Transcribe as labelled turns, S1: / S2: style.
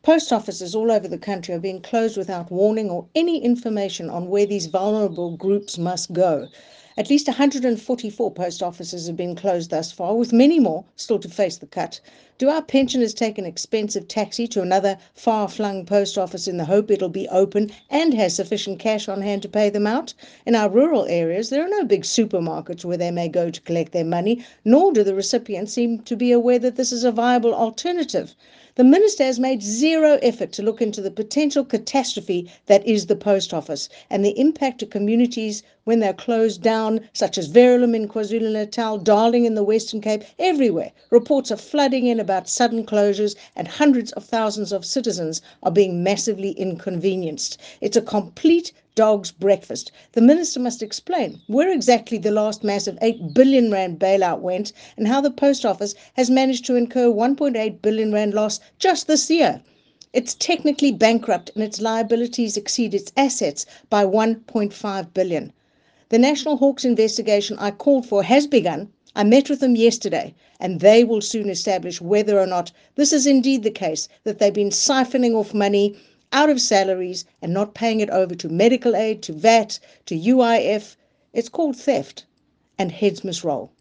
S1: Post offices all over the country are being closed without warning or any information on where these vulnerable groups must go. At least 144 post offices have been closed thus far, with many more still to face the cut. Do our pensioners take an expensive taxi to another far-flung post office in the hope it'll be open and has sufficient cash on hand to pay them out? In our rural areas, there are no big supermarkets where they may go to collect their money, nor do the recipients seem to be aware that this is a viable alternative. The minister has made zero effort to look into the potential catastrophe that is the post office and the impact to communities when they're closed down, such as Verulam in KwaZulu-Natal, Darling in the Western Cape, everywhere. Reports are flooding in about sudden closures and hundreds of thousands of citizens are being massively inconvenienced. It's a complete dog's breakfast. The minister must explain where exactly the last massive 8 billion rand bailout went and how the post office has managed to incur 1.8 billion rand loss just this year. It's technically bankrupt and its liabilities exceed its assets by 1.5 billion. The National Hawks investigation I called for has begun. I met with them yesterday, and they will soon establish whether or not this is indeed the case, that they've been siphoning off money out of salaries and not paying it over to medical aid, to VAT, to UIF. It's called theft, and heads must roll.